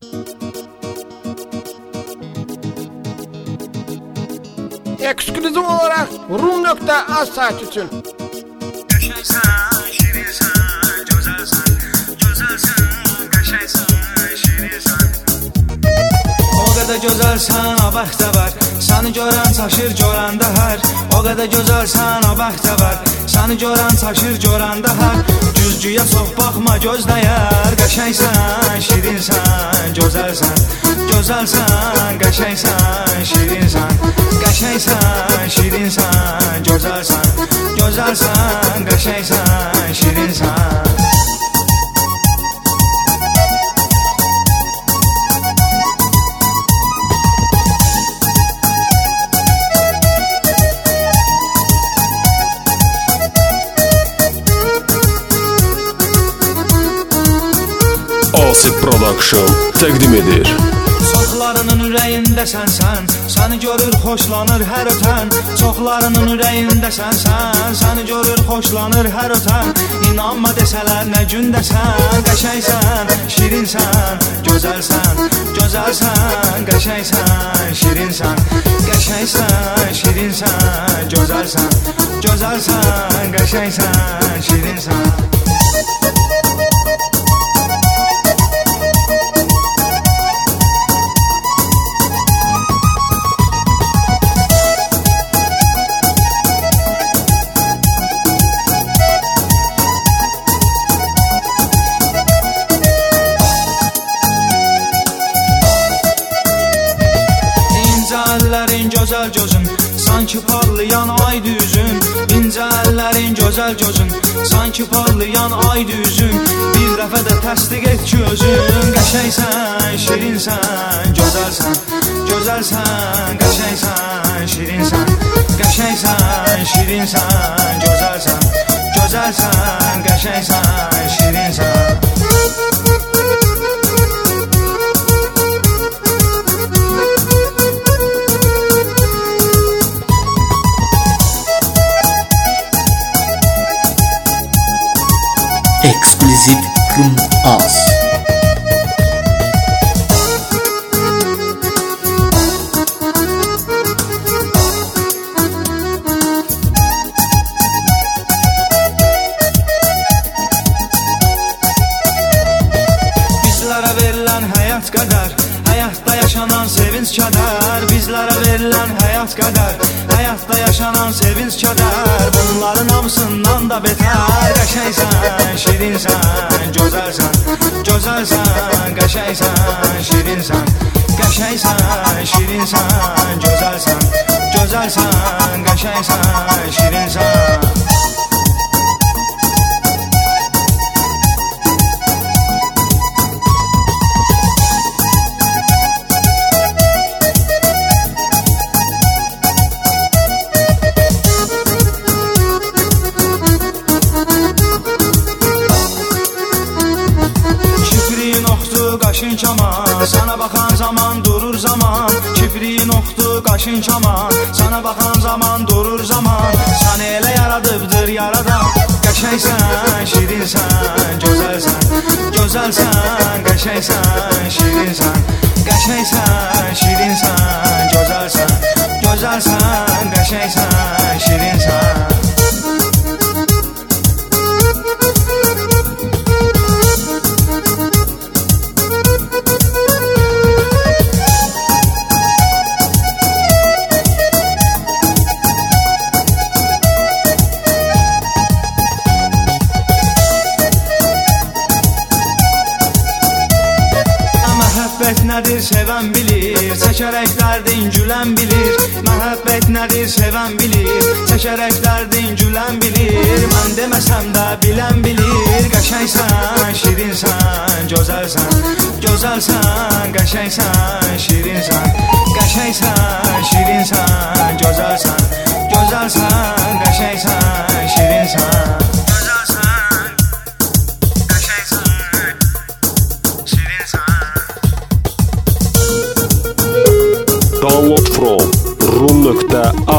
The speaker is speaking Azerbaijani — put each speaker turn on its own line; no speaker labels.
Eksklüziv olarak Rum.az saat için.
Qəşəngsən, şirinsən, gözəlsən, gözəlsən, qəşəngsən, şirinsən. O qədər gözəlsən, o bəxtə var. Səni görən çaşır, görəndə hər. O qədər gözəlsən, o bəxtə var. Səni görən çaşır, görəndə hər. Güzgüyə çox baxma, gözləyər. Qəşəngsən, şirinsən, gözəlsən, gözəlsən, qəşəngsən, şirinsən. Qəşəngsən, şirinsən, gözəlsən, gözəlsən, qəşəngsən, şirinsən.
Asif Production təqdim edir.
Çoxlarının ürəyindəsən sən, səni görür, xoşlanır hər ötən. Çoxlarının ürəyindəsən sən, səni görür, xoşlanır hər ötən. İnanma desələr nə gündəsən, qəşəngsən, şirinsən, gözəlsən, gözəlsən, qəşəngsən, şirinsən. Qəşəngsən, şirinsən, gözəlsən, gözəlsən, qəşəngsən, şirinsən. Əllərin gözəl gözün, sanki parlayan ay düzün. İncə əllərin gözəl gözün, sanki parlayan ay düzün. Bir dəfə də təsdiq et ki özün. Qəşəngsən, şirinsən, gözəlsən, gözəlsən, qəşəngsən, şirinsən. Qəşəngsən, şirinsən, gözəlsən, gözəlsən, qəşəngsən, şirinsən.
Ekskluziv Rum.az.
Bizlərə verilən həyat qədər, həyatda yaşanan sevinç kədər. Bizlərə verilən həyat qədər, həyatda yaşanan sevinç kədər. Bunların hamısından da betər. Qəşəngsən, şirinsən, gözəlsən, gözəlsən, qəşəngsən, şirinsən. Qəşəngsən, şirinsən, gözəlsən, gözəlsən, qəşəngsən, şirinsən. Qaşın kaman, sana baxan zaman durur zaman. Kipriyin oxdu, qaşın kaman, sana baxan zaman durur zaman. Səni elə yaradıbdır yaradan. Qəşəngsən, şirinsən, gözəlsən, gözəlsən, qəşəngsən, şirinsən. Qəşəngsən, şirinsən, gözəlsən, gözəlsən, qəşəngsən, şirinsən. Məhəbbət nədir sevən bilir, çəkərək dərdin gülən bilir. Məhəbbət nədir sevən bilir, çəkərək dərdin gülən bilir. Mən deməsəm də bilən bilir. Qəşəngsən, şirinsən, gözəlsən, gözəlsən, qəşəngsən, şirinsən. Qəşəngsən, şirinsən, gözəlsən, gözəlsən, qəşəngsən, şirinsən.
Download from Rum.az